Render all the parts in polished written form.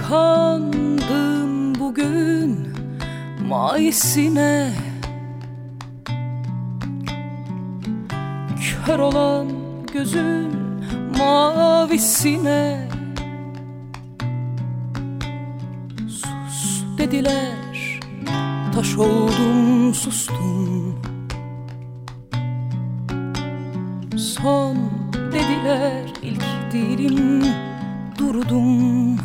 Kandım bugün maisine, kör olan gözün mavisine. Sus dediler, taş oldum sustum. Son dediler, ilk değilim durdum.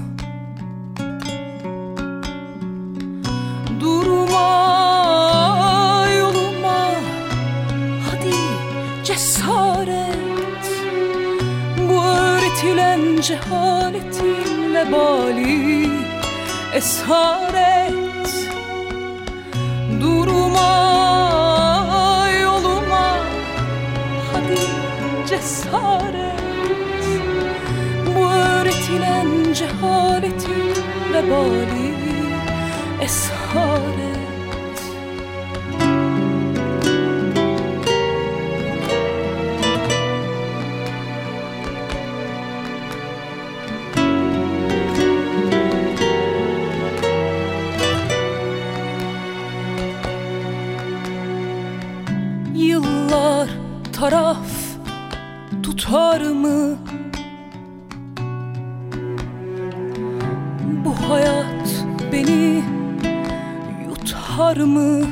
Durma yoluma, hadi cesaret. Bu öğretilen cehaletin vebali esaret. Durma yoluma, hadi cesaret. Bu öğretilen cehaletin vebali esaret. Yıllar taraf tutar mı? Bu hayat beni yutar mı?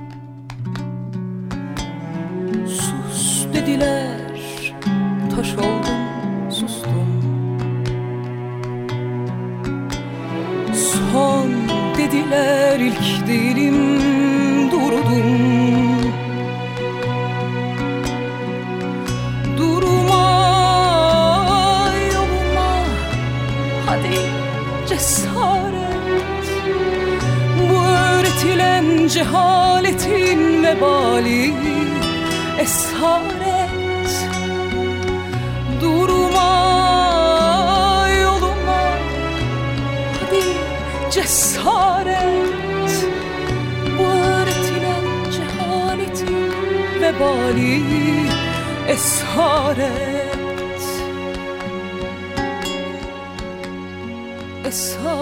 Sus dediler, taş oldum sustum. Son dediler, ilk değilim durdum. Cesaret, bu öğretilen cehaletin vebali esaret. Durma yoluma, hadi cesaret. Bu öğretilen cehaletin vebali esaret. Esaret.